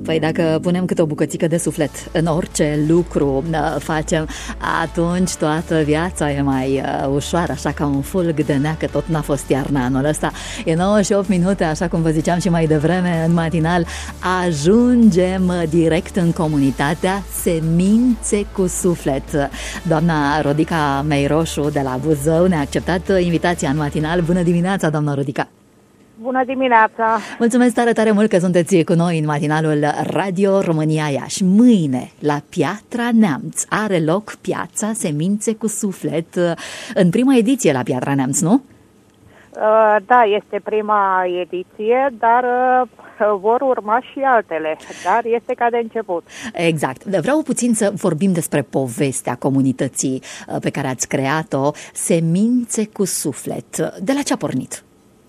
Păi dacă punem câte o bucățică de suflet în orice lucru facem, atunci toată viața e mai ușoară, așa ca un fulg de nea, că tot n-a fost iarna anul ăsta. E 98 minute, așa cum vă ziceam și mai devreme în matinal, ajungem direct în comunitatea Semințe cu Suflet. Doamna Rodica Meiroșu de la Buzău ne-a acceptat invitația în matinal. Bună dimineața, doamna Rodica! Bună dimineața! Mulțumesc tare, tare mult că sunteți cu noi în matinalul Radio România Iași. Mâine, la Piatra Neamț, are loc Piața Semințe cu Suflet, în prima ediție la Piatra Neamț, nu? Da, este prima ediție, dar vor urma și altele, dar este ca de început. Exact. Vreau puțin să vorbim despre povestea comunității pe care ați creat-o, Semințe cu Suflet. De la ce a pornit?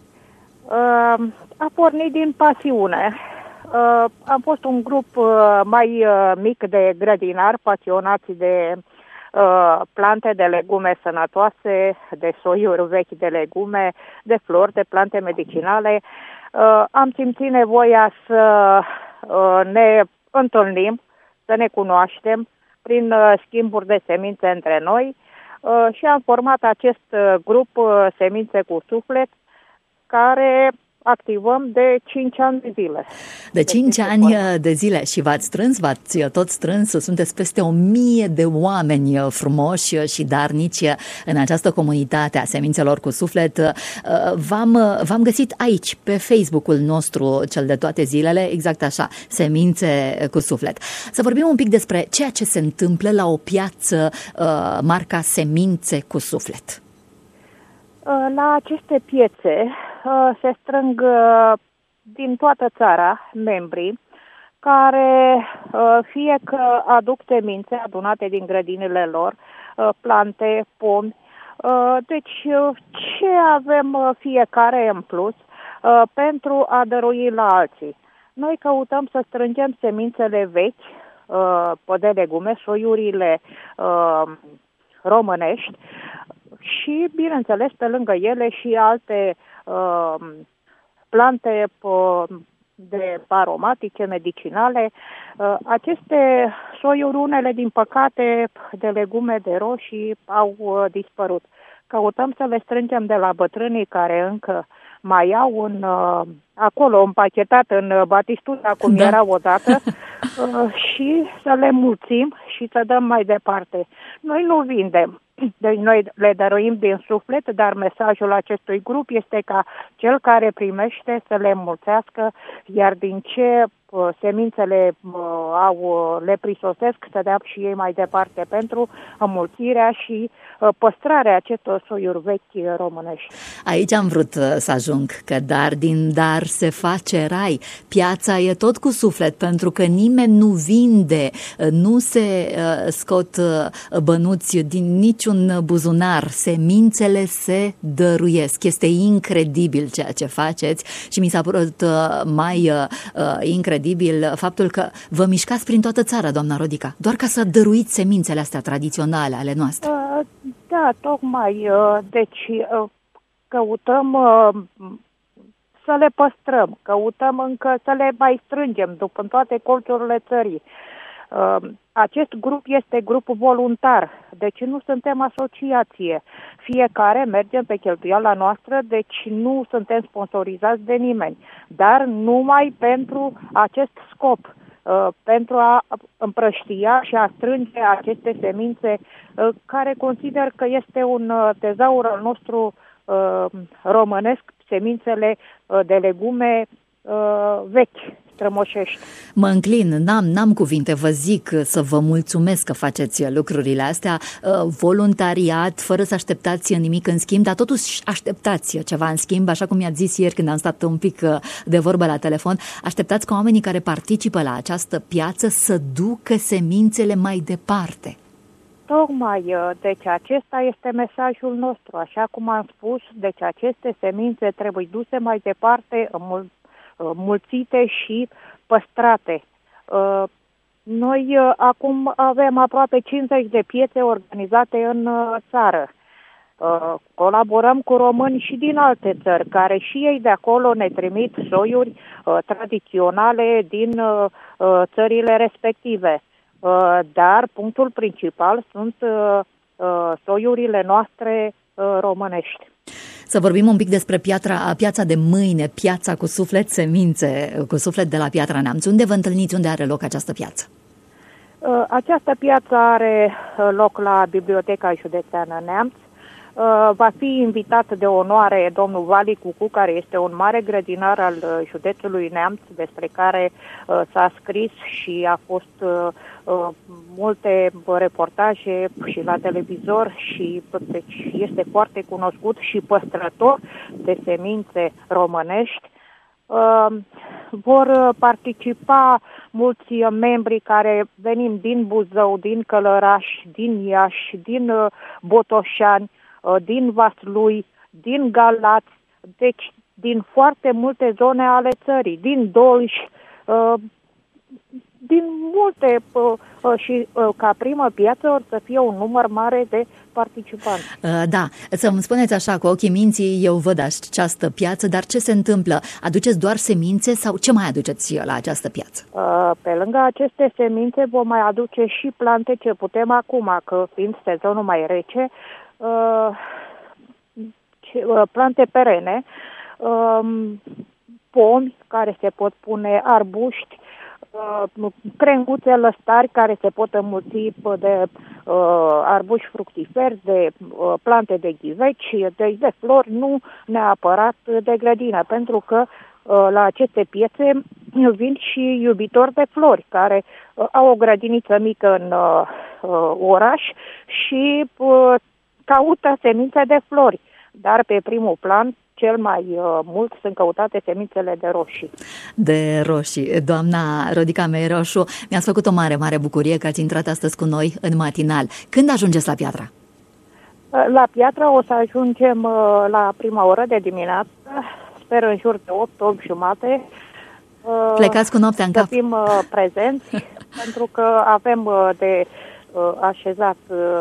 A pornit din pasiune. Am fost un grup mai mic de grădinari pasionați de plante de legume sănătoase, de soiuri vechi de legume, de flori, de plante medicinale. Am simțit nevoia să ne întâlnim, să ne cunoaștem prin schimburi de semințe între noi și am format acest grup Semințe cu Suflet, care activăm de 5 ani de zile. De 5 ani de zile și v-ați tot strâns, sunteți peste 1000 de oameni frumoși și darnici în această comunitate a Semințelor cu Suflet. V-am găsit aici, pe Facebook-ul nostru, cel de toate zilele, exact așa, Semințe cu Suflet. Să vorbim un pic despre ceea ce se întâmplă la o piață marca Semințe cu Suflet. La aceste piețe se strâng din toată țara membrii care fie că aduc semințe adunate din grădinile lor, plante, pomi. Deci ce avem fiecare în plus pentru a dărui la alții? Noi căutăm să strângem semințele vechi de legume, soiurile românești, și, bineînțeles, pe lângă ele și alte plante de aromatice, medicinale. Aceste soiuri, unele, din păcate, de legume, de roșii, au dispărut. Căutăm să le strângem de la bătrânii care încă mai au acolo împachetat în batistuța, cum era odată, și să le mulțim și să dăm mai departe. Noi nu vindem. Deci noi le dăruim din suflet, dar mesajul acestui grup este ca cel care primește să le înmulțească, iar din ce semințele le prisosesc să dea și ei mai departe pentru înmulțirea și păstrarea acestor soiuri vechi românești. Aici am vrut să ajung, că dar din dar se face rai. Piața e tot cu suflet, pentru că nimeni nu vinde, nu se scot bănuți din niciun buzunar. Semințele se dăruiesc. Este incredibil ceea ce faceți și mi s-a părut mai incredibil faptul că vă mișcați prin toată țara, doamna Rodica, doar ca să dăruiți semințele astea tradiționale ale noastre. Da, tocmai. Deci căutăm să le păstrăm, căutăm încă să le mai strângem după în toate colțurile țării. Acest grup este grup voluntar, deci nu suntem asociație. Fiecare mergem pe cheltuiala noastră, deci nu suntem sponsorizați de nimeni, dar numai pentru acest scop, pentru a împrăștia și a strânge aceste semințe, care consider că este un tezaur al nostru românesc, semințele de legume vechi, strămoșești. Mă înclin, n-am cuvinte, vă zic să vă mulțumesc că faceți lucrurile astea, voluntariat, fără să așteptați nimic în schimb, dar totuși așteptați ceva în schimb, așa cum i-ați zis ieri când am stat un pic de vorbă la telefon, așteptați ca oamenii care participă la această piață să ducă semințele mai departe. Tocmai, deci acesta este mesajul nostru, așa cum am spus, deci aceste semințe trebuie duse mai departe, mulțite și păstrate. Noi acum avem aproape 50 de piețe organizate în țară. Colaborăm cu români și din alte țări, care și ei de acolo ne trimit soiuri tradiționale din țările respective. Dar punctul principal sunt soiurile noastre românești. Să vorbim un pic despre piața de mâine, piața cu suflet, semințe cu suflet de la Piatra Neamț. Unde vă întâlniți? Unde are loc această piață? Această piață are loc la Biblioteca Județeană Neamț. Va fi invitat de onoare domnul Vali Cucu, care este un mare grădinar al județului Neamț, despre care s-a scris și a fost multe reportaje și la televizor și deci este foarte cunoscut și păstrător de semințe românești. Vor participa mulți membri care venim din Buzău, din Călăraș, din Iași, din Botoșani, din Vaslui, din Galați, deci din foarte multe zone ale țării, din Dolj, din multe și ca primă piață or să fie un număr mare de participanți. Da, să-mi spuneți așa, cu ochii minții eu văd această piață, dar ce se întâmplă? Aduceți doar semințe sau ce mai aduceți la această piață? Pe lângă aceste semințe vom mai aduce și plante ce putem acum, că fiind sezonul mai rece, plante perene, pomi care se pot pune, arbuști, crenguțe, lăstari care se pot înmulți de arbuși fructiferi, de plante de ghiveci, deci de flori, nu neapărat de grădină, pentru că la aceste piețe vin și iubitori de flori care au o grădiniță mică în oraș și caută semințe de flori, dar pe primul plan cel mai mult sunt căutate semințele de roșii. De roșii. Doamna Rodica Meiroșu, mi-ați făcut o mare, mare bucurie că ați intrat astăzi cu noi în matinal. Când ajungeți la Piatra? La Piatra o să ajungem la prima oră de dimineață, sper în jur de 8 jumate. Plecați cu noaptea în cap. Să fim prezenți, pentru că avem de așezat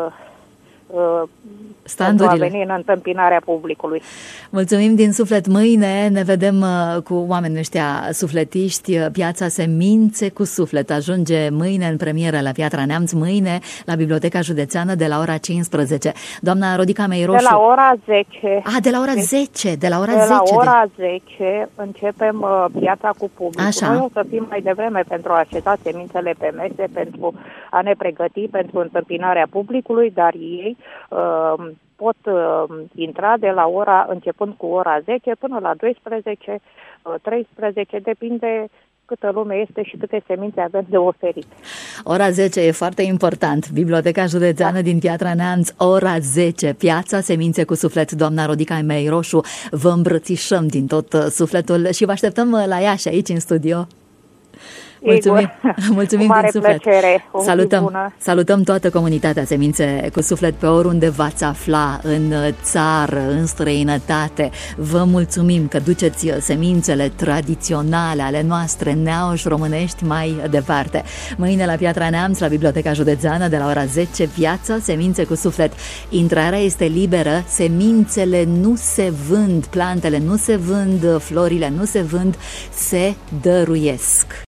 standurile. Pentru a veni în întâmpinarea publicului. Mulțumim din suflet. Mâine ne vedem cu oamenii ăștia sufletiști. Piața Semințe cu Suflet ajunge mâine în premieră la Piatra Neamț, mâine la Biblioteca Județeană de la ora 15. Doamna Rodica Meiroșu. De la ora 10. De la ora 10. De la ora 10. De la ora 10 începem piața cu publicul. Așa. Noi o să fim mai devreme pentru a așeza semințele pe mese, pentru a ne pregăti pentru întâmpinarea publicului, dar ei pot intra de la începând cu ora 10 până la 12, 13, depinde câtă lume este și câte semințe avem de oferit. Ora 10 e foarte important. Biblioteca Județeană din Piatra Neamț, ora 10. Piața Semințe cu Suflet. Doamna Rodica Meiroșu, vă îmbrățișăm din tot sufletul și vă așteptăm la Iași, aici în studio. Mulțumim, mulțumim din suflet. Plăcere. Salutăm toată comunitatea Semințe cu Suflet pe oriunde v-ați afla, în țară, în străinătate. Vă mulțumim că duceți semințele tradiționale ale noastre neauși românești mai departe. Mâine la Piatra Neamț, la Biblioteca Județeană, de la ora 10, piața Semințe cu Suflet. Intrarea este liberă, semințele nu se vând, plantele nu se vând, florile nu se vând, se dăruiesc.